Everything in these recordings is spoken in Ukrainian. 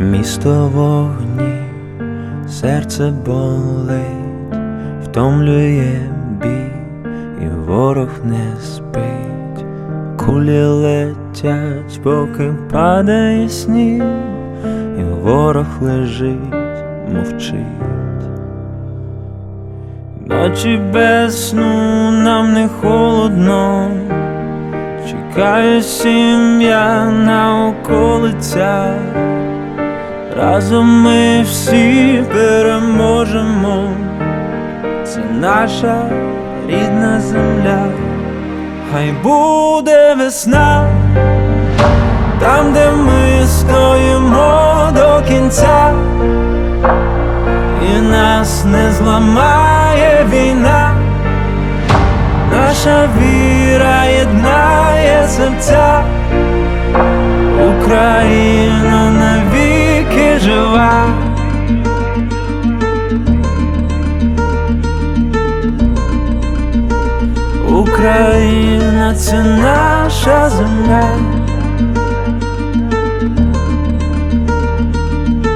Місто вогні, серце болить, втомлює бій, і ворог не спить. Кулі летять, поки падає сніг, і ворог лежить, мовчить. Ночі без сну, нам не холодно, чекає сім'я на околицях. Разом ми всі переможемо, це наша рідна земля. Хай буде весна, там, де ми стоїмо до кінця, і нас не зламає війна. Наша віра єднає серця, Україна навіки жива. Україна — це наша земля.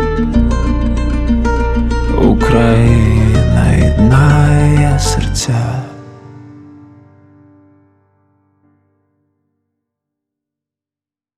Україна єднає серця.